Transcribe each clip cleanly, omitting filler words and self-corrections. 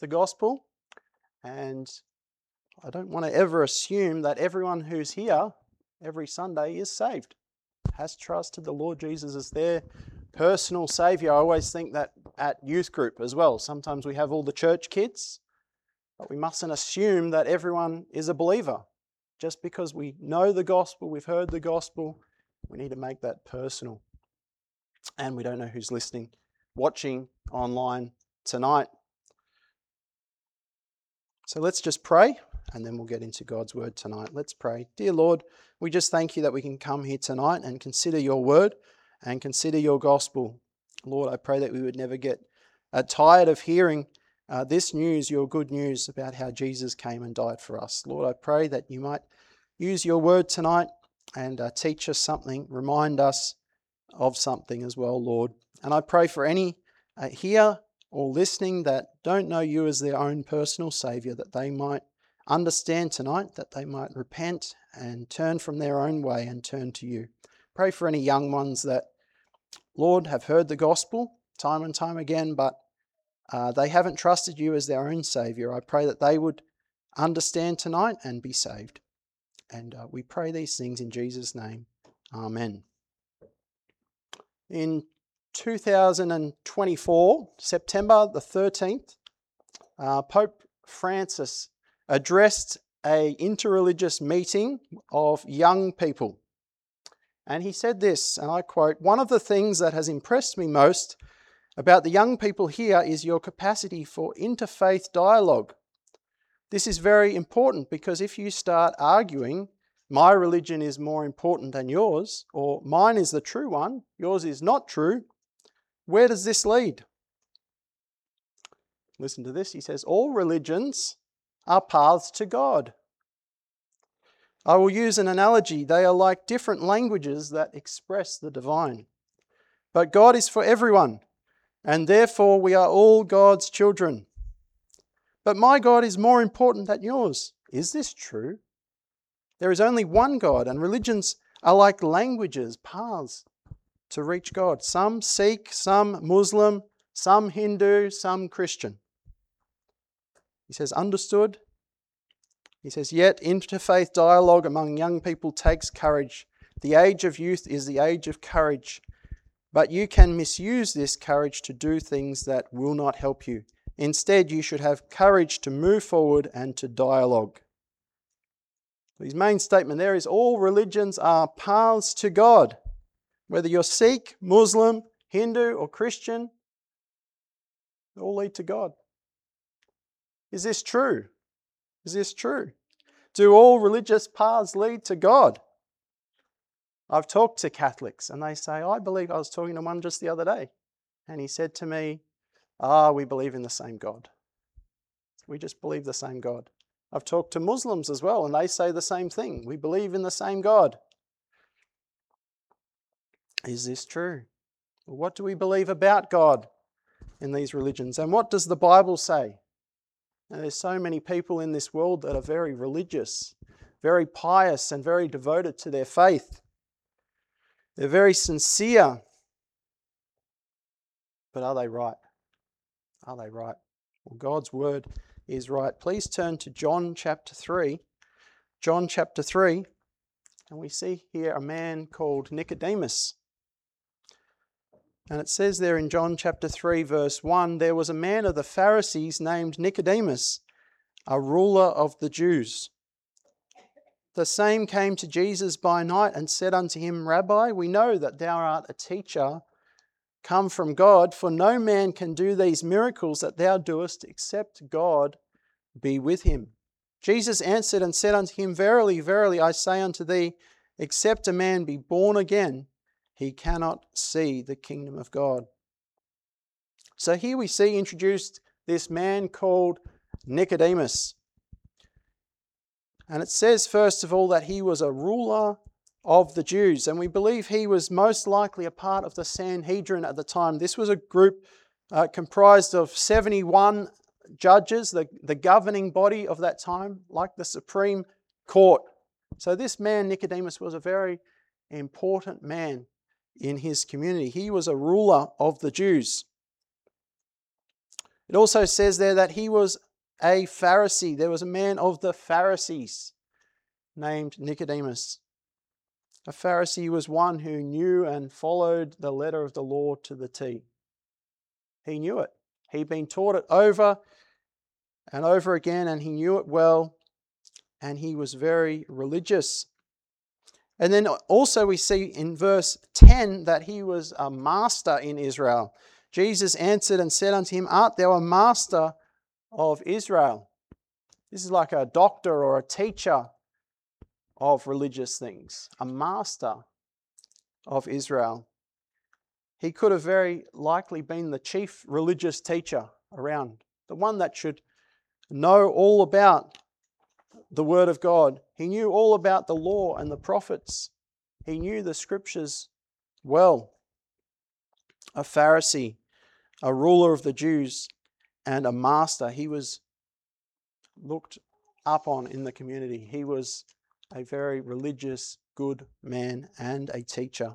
the gospel, and I don't want to ever assume that everyone who's here every Sunday is saved, has trusted the Lord Jesus as their personal Saviour. I always think that at youth group as well. Sometimes we have all the church kids, but we mustn't assume that everyone is a believer. Just because we know the gospel, we've heard the gospel, we need to make that personal. And we don't know who's listening, watching online tonight. So let's just pray, and then we'll get into God's word tonight. Let's pray. Dear Lord, we just thank you that we can come here tonight and consider your word and consider your gospel. Lord, I pray that we would never get tired of hearing this news, your good news about how Jesus came and died for us. Lord, I pray that you might use your word tonight and teach us something, remind us of something as well, Lord. And I pray for any here or listening that don't know you as their own personal Saviour, that they might understand tonight, that they might repent and turn from their own way and turn to you. Pray for any young ones that, Lord, have heard the gospel time and time again, but they haven't trusted you as their own Saviour. I pray that they would understand tonight and be saved. And we pray these things in Jesus' name. Amen. In 2024, September the 13th, Pope Francis addressed an interreligious meeting of young people. And he said this, and I quote, "One of the things that has impressed me most about the young people here is your capacity for interfaith dialogue. This is very important because if you start arguing, my religion is more important than yours, or mine is the true one, yours is not true, where does this lead?" Listen to this. He says, "All religions are paths to God. I will use an analogy. They are like different languages that express the divine. But God is for everyone, and therefore we are all God's children. But my God is more important than yours. Is this true? There is only one God, and religions are like languages, paths to reach God. Some Sikh, some Muslim, some Hindu, some Christian." He says, understood? He says, "Yet interfaith dialogue among young people takes courage. The age of youth is the age of courage. But you can misuse this courage to do things that will not help you. Instead, you should have courage to move forward and to dialogue." His main statement there is all religions are paths to God. Whether you're Sikh, Muslim, Hindu or Christian, they all lead to God. Is this true? Is this true? Do all religious paths lead to God? I've talked to Catholics and they say, I was talking to one just the other day, and he said to me, we believe in the same God. We just believe the same God. I've talked to Muslims as well, and they say the same thing. We believe in the same God. Is this true? Well, what do we believe about God in these religions? And what does the Bible say? Now, there's so many people in this world that are very religious, very pious, and very devoted to their faith. They're very sincere. But are they right? Are they right? Well, God's word is right. Please turn to John chapter 3. John chapter 3. And we see here a man called Nicodemus. And it says there in John chapter 3 verse 1, "There was a man of the Pharisees named Nicodemus, a ruler of the Jews. The same came to Jesus by night and said unto him, Rabbi, we know that thou art a teacher come from God, for no man can do these miracles that thou doest except God be with him. Jesus answered and said unto him, Verily, verily, I say unto thee, except a man be born again, he cannot see the kingdom of God." So here we see introduced this man called Nicodemus. And it says, first of all, that he was a ruler of the Jews. And we believe he was most likely a part of the Sanhedrin at the time. This was a group comprised of 71 judges, the governing body of that time, like the Supreme Court. So this man, Nicodemus, was a very important man in his community. He was a ruler of the Jews. It also says there that he was a Pharisee. There was a man of the Pharisees named Nicodemus. A Pharisee was one who knew and followed the letter of the law to the T. He knew it. He'd been taught it over and over again, and he knew it well, and he was very religious. And then also we see in verse 10 that he was a master in Israel. Jesus answered and said unto him, Art thou a master of Israel? This is like a doctor or a teacher of religious things, a master of Israel. He could have very likely been the chief religious teacher around, the one that should know all about the Word of God. He knew all about the law and the prophets. He knew the Scriptures well. A Pharisee, a ruler of the Jews, and a master. He was looked up on in the community. He was a very religious, good man and a teacher.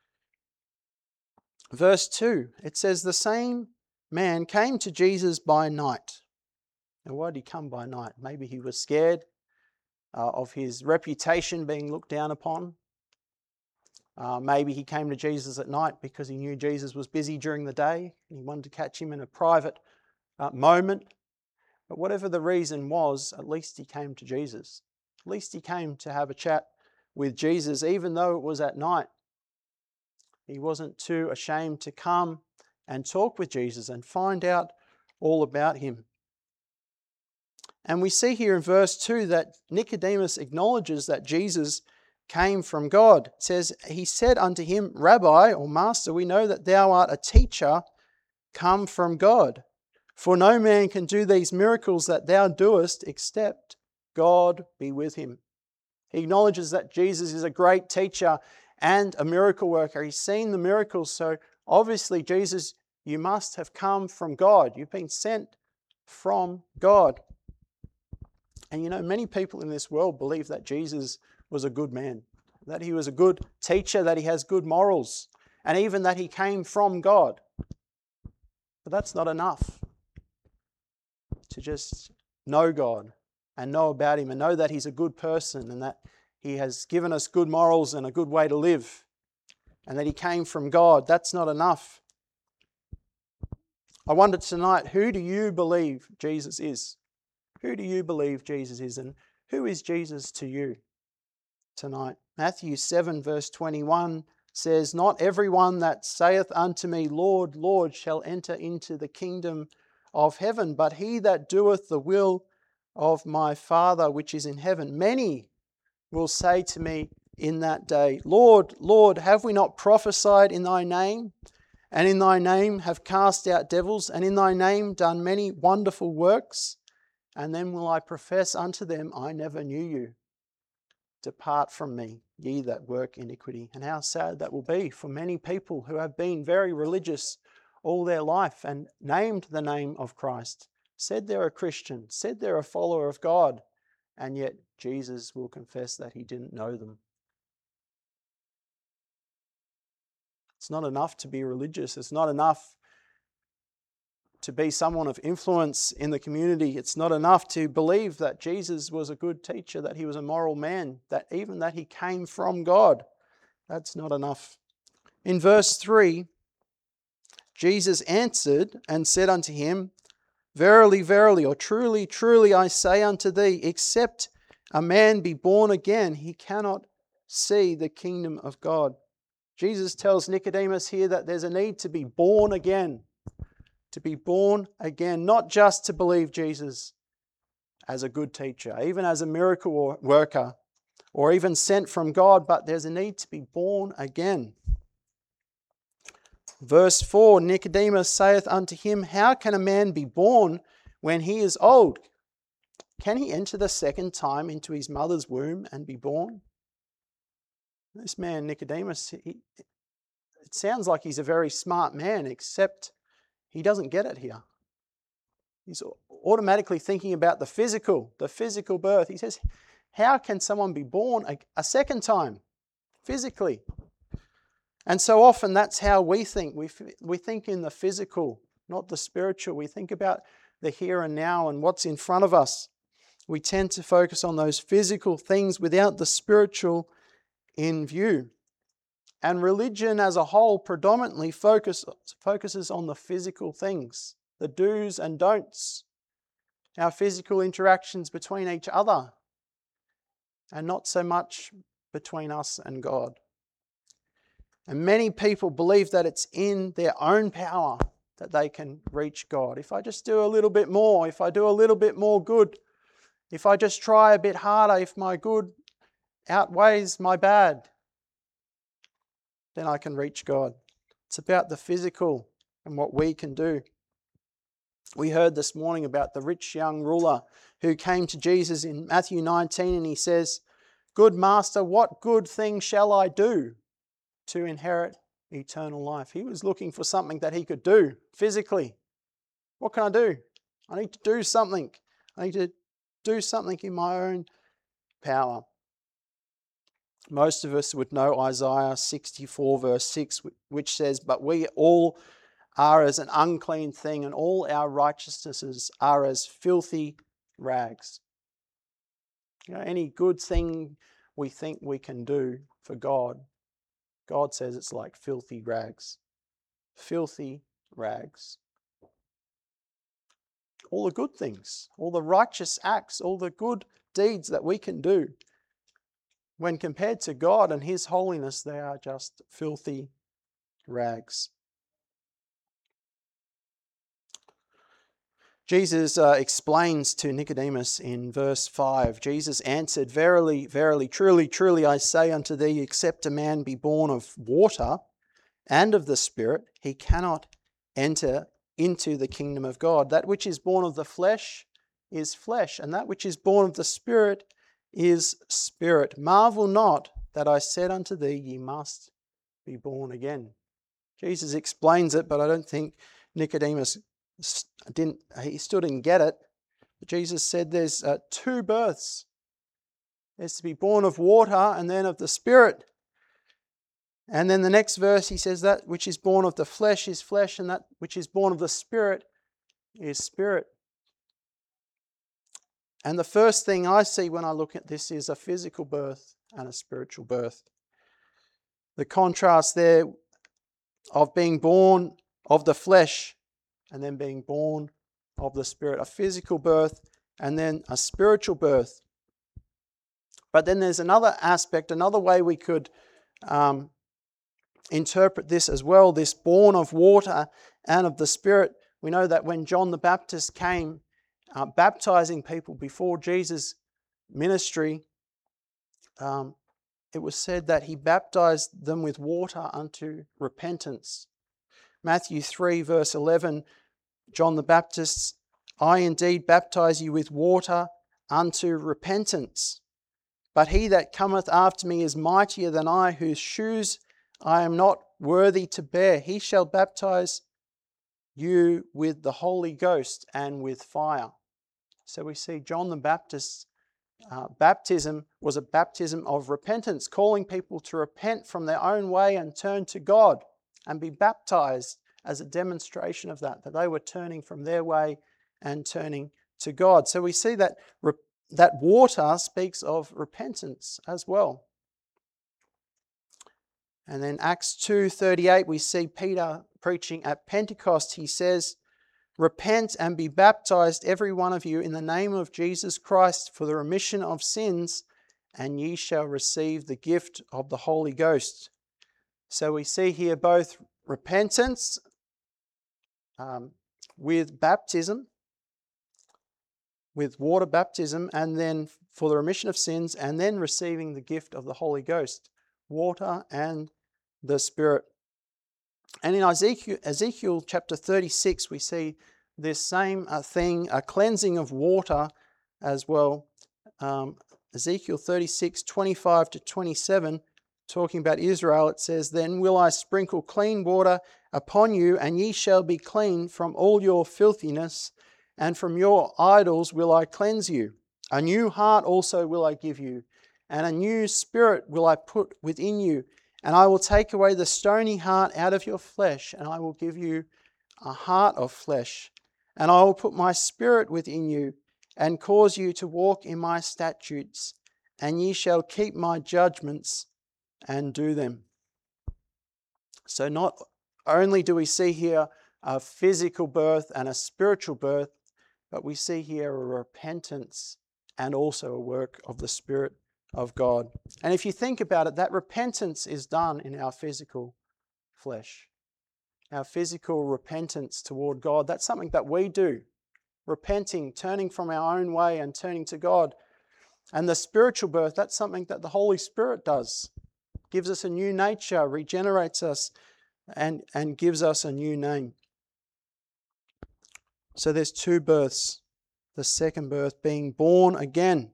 Verse 2, it says, the same man came to Jesus by night. Now, why did he come by night? Maybe he was scared of his reputation being looked down upon. Maybe he came to Jesus at night because he knew Jesus was busy during the day and he wanted to catch him in a private moment. But whatever the reason was, at least he came to Jesus. At least he came to have a chat with Jesus, even though it was at night. He wasn't too ashamed to come and talk with Jesus and find out all about him. And we see here in verse 2 that Nicodemus acknowledges that Jesus came from God. It says, he said unto him, Rabbi, or Master, we know that thou art a teacher come from God. For no man can do these miracles that thou doest except God be with him. He acknowledges that Jesus is a great teacher and a miracle worker. He's seen the miracles, so obviously, Jesus, you must have come from God. You've been sent from God. And you know, many people in this world believe that Jesus was a good man, that he was a good teacher, that he has good morals, and even that he came from God. But that's not enough to just know God and know about him and know that he's a good person and that he has given us good morals and a good way to live and that he came from God. That's not enough. I wonder tonight, who do you believe Jesus is? Who do you believe Jesus is, and who is Jesus to you tonight? Matthew 7 verse 21 says, Not everyone that saith unto me, Lord, Lord, shall enter into the kingdom of heaven, but he that doeth the will of my Father which is in heaven. Many will say to me in that day, Lord, Lord, have we not prophesied in thy name? And in thy name have cast out devils, and in thy name done many wonderful works? And then will I profess unto them, I never knew you. Depart from me, ye that work iniquity. And how sad that will be for many people who have been very religious all their life and named the name of Christ, said they're a Christian, said they're a follower of God, and yet Jesus will confess that he didn't know them. It's not enough to be religious. It's not enough to be someone of influence in the community. It's not enough to believe that Jesus was a good teacher, that he was a moral man, that even that he came from God. That's not enough. In verse 3, Jesus answered and said unto him, Verily, verily, or truly, truly, I say unto thee, except a man be born again, he cannot see the kingdom of God. Jesus tells Nicodemus here that there's a need to be born again. To be born again, not just to believe Jesus as a good teacher, even as a miracle worker, or even sent from God, but there's a need to be born again. Verse 4, Nicodemus saith unto him, How can a man be born when he is old? Can he enter the second time into his mother's womb and be born? This man, Nicodemus, it sounds like he's a very smart man, except he doesn't get it here. He's automatically thinking about the physical birth. He says, how can someone be born a second time, physically? And so often that's how we think. We think in the physical. not the spiritual. We think about the here and now and what's in front of us. We tend to focus on those physical things without the spiritual in view. And religion as a whole predominantly focuses on the physical things, the do's and don'ts, our physical interactions between each other, and not so much between us and God. And many people believe that it's in their own power that they can reach God. If I just do a little bit more, if I do a little bit more good, if I just try a bit harder, if my good outweighs my bad, then I can reach God. It's about the physical and what we can do. We heard this morning about the rich young ruler who came to Jesus in Matthew 19, and he says, "Good master, what good thing shall I do to inherit eternal life?" He was looking for something that he could do physically. What can I do? I need to do something. I need to do something in my own power. Most of us would know Isaiah 64 verse 6, which says, "But we all are as an unclean thing, and all our righteousnesses are as filthy rags." Any good thing we think we can do for God, God says it's like filthy rags. Filthy rags. All the good things, all the righteous acts, all the good deeds that we can do, when compared to God and His holiness, they are just filthy rags. Jesus explains to Nicodemus in verse 5, Jesus answered, "Verily, verily, truly, truly, I say unto thee, except a man be born of water and of the Spirit, he cannot enter into the kingdom of God. That which is born of the flesh is flesh, and that which is born of the Spirit is spirit. Marvel not that I said unto thee, ye must be born again." Jesus explains it, but I don't think Nicodemus still didn't get it. But Jesus said there's two births. There's to be born of water and then of the Spirit. And then the next verse he says that which is born of the flesh is flesh, and that which is born of the Spirit is spirit. And the first thing I see when I look at this is a physical birth and a spiritual birth. The contrast there of being born of the flesh and then being born of the Spirit. A physical birth and then a spiritual birth. But then there's another aspect, another way we could interpret this as well, this born of water and of the Spirit. We know that when John the Baptist came baptizing people before Jesus' ministry, it was said that he baptized them with water unto repentance. Matthew 3 verse 11, John the Baptist, "I indeed baptize you with water unto repentance. But he that cometh after me is mightier than I, whose shoes I am not worthy to bear. He shall baptize you with the Holy Ghost and with fire." So we see John the Baptist's baptism was a baptism of repentance, calling people to repent from their own way and turn to God and be baptized as a demonstration of that they were turning from their way and turning to God. So we see that that water speaks of repentance as well. And then Acts 2:38, we see Peter preaching at Pentecost. He says, "Repent and be baptized, every one of you, in the name of Jesus Christ for the remission of sins, and ye shall receive the gift of the Holy Ghost." So we see here both repentance with baptism, with water baptism, and then for the remission of sins, and then receiving the gift of the Holy Ghost, water and the Spirit. And in Ezekiel chapter 36, we see this same thing, a cleansing of water as well. Ezekiel 36, 25 to 27, talking about Israel, it says, "Then will I sprinkle clean water upon you, and ye shall be clean from all your filthiness, and from your idols will I cleanse you. A new heart also will I give you, and a new spirit will I put within you. And I will take away the stony heart out of your flesh, and I will give you a heart of flesh, and I will put my spirit within you, and cause you to walk in my statutes, and ye shall keep my judgments and do them. So not only do we see here a physical birth and a spiritual birth, but we see here a repentance and also a work of the Spirit of God. And if you think about it, that repentance is done in our physical flesh. Our physical repentance toward God, that's something that we do. Repenting, turning from our own way and turning to God. And the spiritual birth, that's something that the Holy Spirit does. Gives us a new nature, regenerates us, and gives us a new name. So there's two births. The second birth being born again.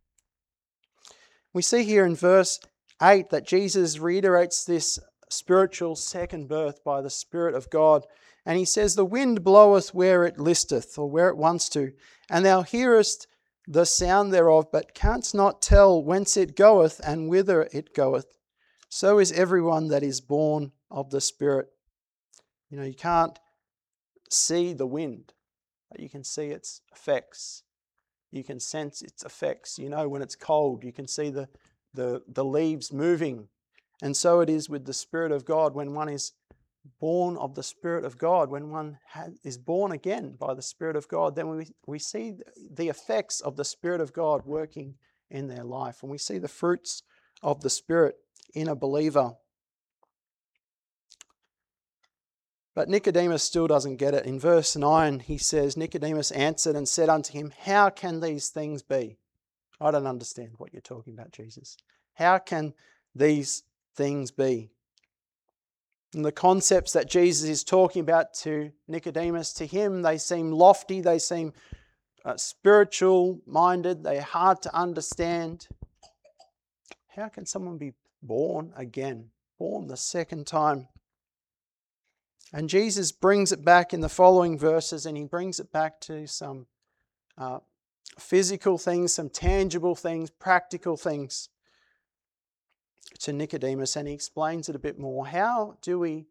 We see here in verse 8 that Jesus reiterates this spiritual second birth by the Spirit of God. And he says, the wind bloweth where it listeth, or where it wants to, and thou hearest the sound thereof, but canst not tell whence it goeth and whither it goeth. So is everyone that is born of the Spirit. You can't see the wind, but you can see its effects. You can sense its effects. When it's cold, you can see the leaves moving. And so it is with the Spirit of God when one is born of the Spirit of God, when one is born again by the Spirit of God, then we see the effects of the Spirit of God working in their life. And we see the fruits of the Spirit in a believer. But Nicodemus still doesn't get it. In verse 9, he says, Nicodemus answered and said unto him, how can these things be? I don't understand what you're talking about, Jesus. How can these things be? And the concepts that Jesus is talking about to Nicodemus, to him, they seem lofty, they seem spiritual-minded, they're hard to understand. How can someone be born again, born the second time? And Jesus brings it back in the following verses, and he brings it back to some physical things, some tangible things, practical things to Nicodemus, and he explains it a bit more. How do we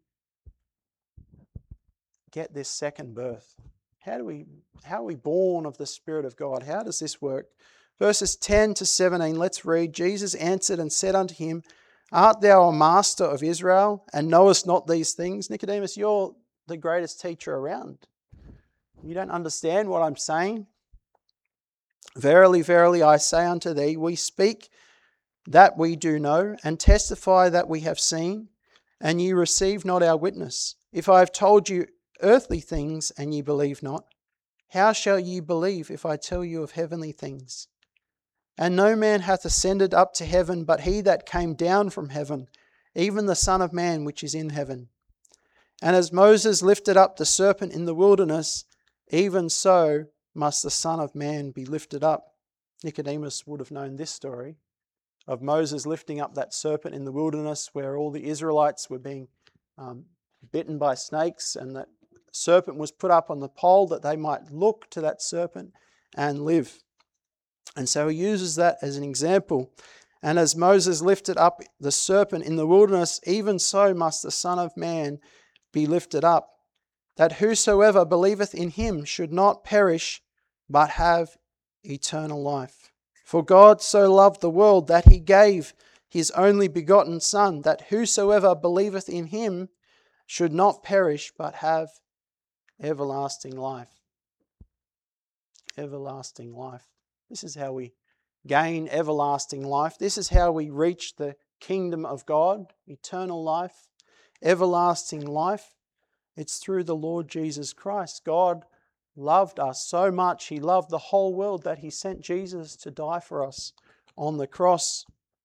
get this second birth? How are we born of the Spirit of God? How does this work? Verses 10 to 17, let's read. Jesus answered and said unto him, art thou a master of Israel, and knowest not these things? Nicodemus, you're the greatest teacher around. You don't understand what I'm saying? Verily, verily, I say unto thee, we speak that we do know, and testify that we have seen, and ye receive not our witness. If I have told you earthly things, and ye believe not, how shall ye believe if I tell you of heavenly things? And no man hath ascended up to heaven, but he that came down from heaven, even the Son of Man which is in heaven. And as Moses lifted up the serpent in the wilderness, even so must the Son of Man be lifted up. Nicodemus would have known this story of Moses lifting up that serpent in the wilderness where all the Israelites were being bitten by snakes, and that serpent was put up on the pole that they might look to that serpent and live. And so he uses that as an example. And as Moses lifted up the serpent in the wilderness, even so must the Son of Man be lifted up, that whosoever believeth in him should not perish, but have eternal life. For God so loved the world that he gave his only begotten Son, that whosoever believeth in him should not perish, but have everlasting life. Everlasting life. This is how we gain everlasting life. This is how we reach the kingdom of God, eternal life, everlasting life. It's through the Lord Jesus Christ. God loved us so much. He loved the whole world that he sent Jesus to die for us on the cross.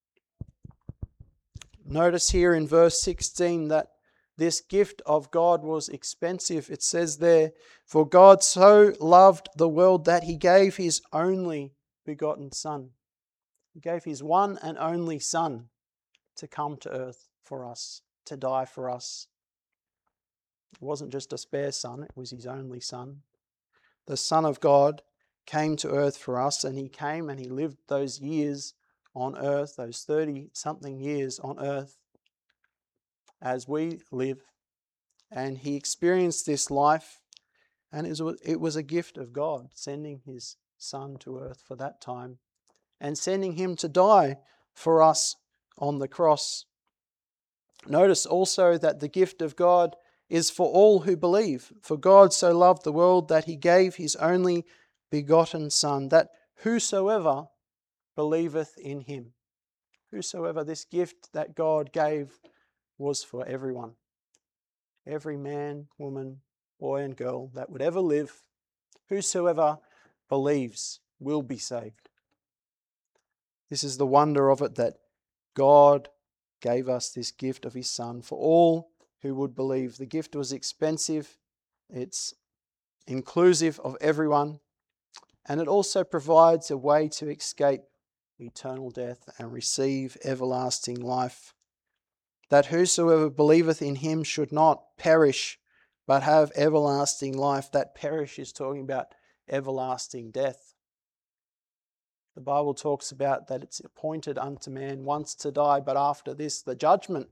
Notice here in verse 16 that this gift of God was expensive. It says there, for God so loved the world that he gave his only begotten Son. He gave his one and only Son to come to earth for us, to die for us. It wasn't just a spare son, it was his only Son. The Son of God came to earth for us, and he came and he lived those years on earth, those 30-something years on earth, as we live, And he experienced this life, and it was a gift of God, sending his Son to earth for that time and sending him to die for us on the cross. Notice also that the gift of God is for all who believe. For God so loved the world that he gave his only begotten Son, that whosoever believeth in him. Whosoever, this gift that God gave was for everyone. Every man, woman, boy and girl that would ever live, whosoever believes will be saved. This is the wonder of it, that God gave us this gift of his Son for all who would believe. The gift was expensive, it's inclusive of everyone, and it also provides a way to escape eternal death and receive everlasting life. That whosoever believeth in him should not perish, but have everlasting life. That perish is talking about everlasting death. The Bible talks about that it's appointed unto man once to die, but after this, the judgment.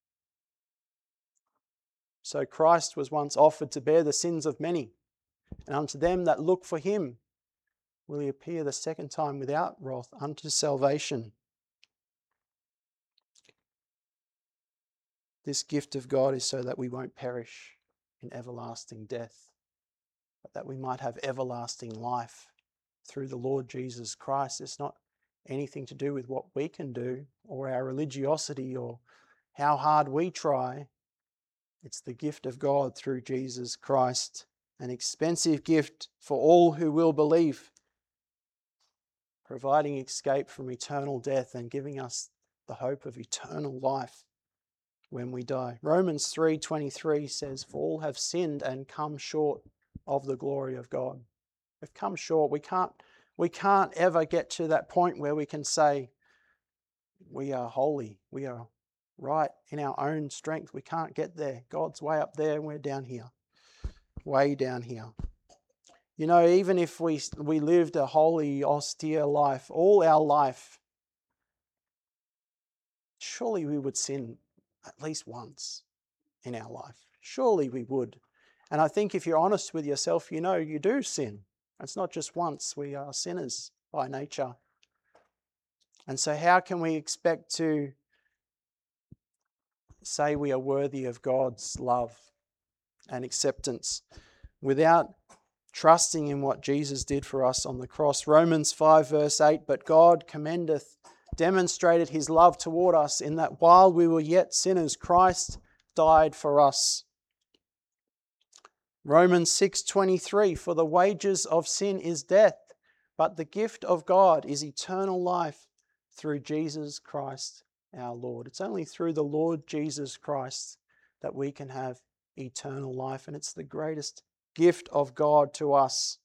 So Christ was once offered to bear the sins of many, and unto them that look for him will he appear the second time without wrath unto salvation. This gift of God is so that we won't perish in everlasting death, but that we might have everlasting life through the Lord Jesus Christ. It's not anything to do with what we can do or our religiosity or how hard we try. It's the gift of God through Jesus Christ, an expensive gift for all who will believe, providing escape from eternal death and giving us the hope of eternal life when we die. Romans 3:23 says, "For all have sinned and come short of the glory of God." We've come short. We can't ever get to that point where we can say we are holy, we are right in our own strength. We can't get there. God's way up there and we're down here, way down here. You know, even if we lived a holy, austere life, all our life, surely we would sin at least once in our life. Surely we would. And I think if you're honest with yourself, you know you do sin. It's not just once. We are sinners by nature. And so how can we expect to say we are worthy of God's love and acceptance without trusting in what Jesus did for us on the cross? Romans 5 verse 8, "But God demonstrated his love toward us in that while we were yet sinners, Christ died for us." Romans 6:23, "For the wages of sin is death, but the gift of God is eternal life through Jesus Christ our Lord." It's only through the Lord Jesus Christ that we can have eternal life, and it's the greatest gift of God to us.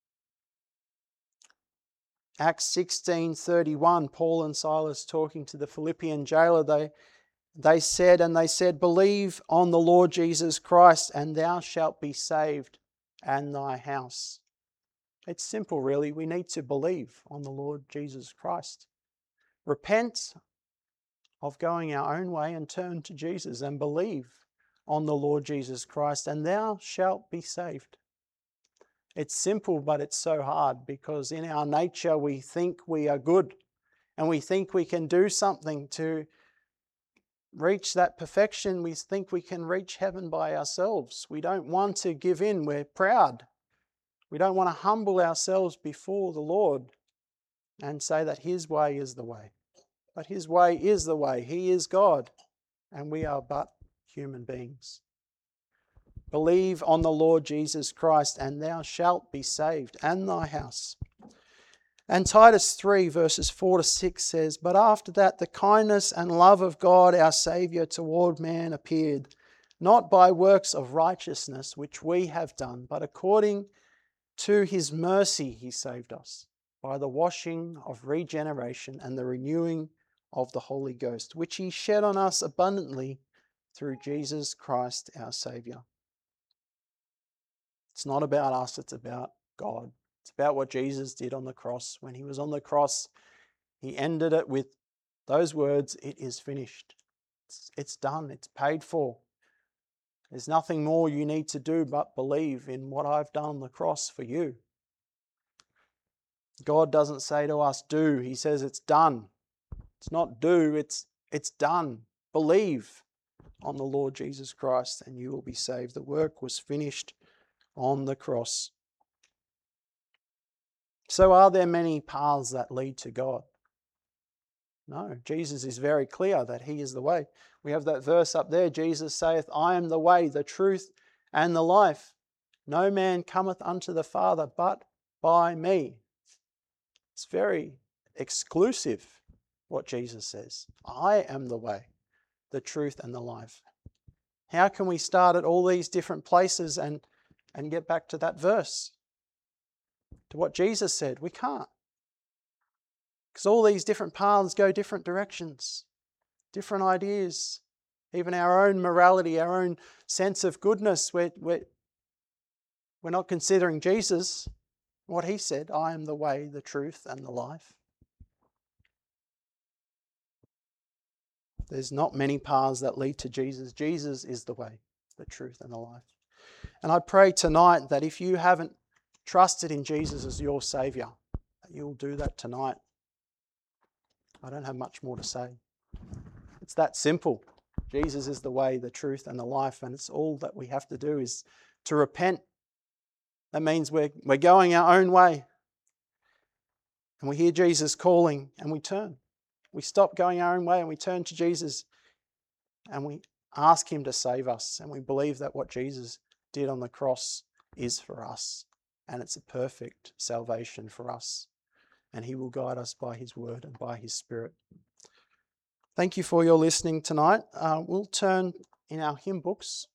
Acts 16:31, Paul and Silas talking to the Philippian jailer, they said, "Believe on the Lord Jesus Christ, and thou shalt be saved, and thy house." It's simple, really. We need to believe on the Lord Jesus Christ. Repent of going our own way and turn to Jesus and believe on the Lord Jesus Christ, and thou shalt be saved. It's simple, but it's so hard because in our nature we think we are good and we think we can do something to reach that perfection. We think we can reach heaven by ourselves. We don't want to give in. We're proud. We don't want to humble ourselves before the Lord and say that his way is the way. But his way is the way. He is God, and we are but human beings. Believe on the Lord Jesus Christ, and thou shalt be saved, and thy house. And Titus 3 verses 4 to 6 says, "But after that the kindness and love of God our Saviour toward man appeared, not by works of righteousness which we have done, but according to his mercy he saved us, by the washing of regeneration and the renewing of the Holy Ghost, which he shed on us abundantly through Jesus Christ our Saviour." It's not about us, it's about God. It's about what Jesus did on the cross. When he was on the cross, he ended it with those words, "It is finished." It's done, it's paid for. There's nothing more you need to do but believe in what I've done on the cross for you. God doesn't say to us, do. He says it's done. It's not do, it's done. Believe on the Lord Jesus Christ and you will be saved. The work was finished on the cross. So are there many paths that lead to God? No, Jesus is very clear that he is the way. We have that verse up there. Jesus saith, I am the way, the truth, and the life. No man cometh unto the Father but by me. It's very exclusive what Jesus says. I am the way, the truth, and the life. How can we start at all these different places and get back to that verse? To what Jesus said? We can't. Because all these different paths go different directions, different ideas, even our own morality, our own sense of goodness. We're not considering Jesus, what he said, I am the way, the truth, and the life. There's not many paths that lead to Jesus. Jesus is the way, the truth, and the life. And I pray tonight that if you haven't trusted in Jesus as your Saviour, that you'll do that tonight. I don't have much more to say. It's that simple. Jesus is the way, the truth, and the life, and it's all that we have to do is to repent. That means we're going our own way. And we hear Jesus calling and we turn. We stop going our own way and we turn to Jesus and we ask him to save us. And we believe that what Jesus did on the cross is for us. And it's a perfect salvation for us. And he will guide us by his word and by his Spirit. Thank you for your listening tonight. We'll turn in our hymn books